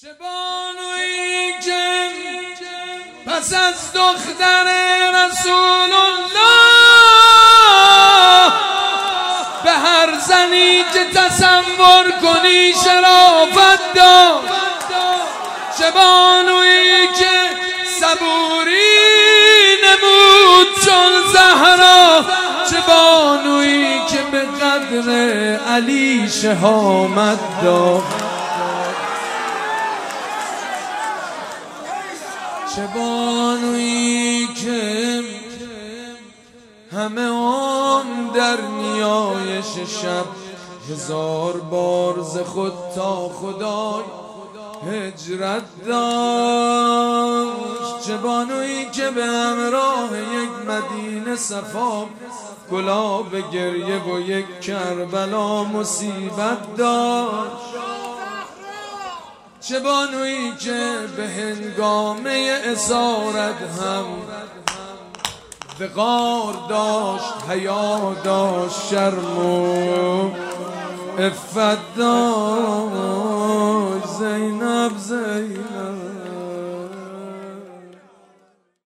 چه بانویی که پس از دختر رسول الله به هر زنی که تصور کنی شرافت داد. چه بانویی که صبوری نمود چون زهرا. چه بانویی که به قدر علی شهامت داد. چه بانویی که همه عمر در نیایش شب هزار بار ز خود تا خدای هجرت داشت. چه بانویی که به همراه یک مدینه صفا گلاب گریه و یک کربلا مصیبت داشت. چه بانویی که به هنگامه اسارت هم وقار داشت، حیا داشت، شرم و عفت داشت. زینب زینب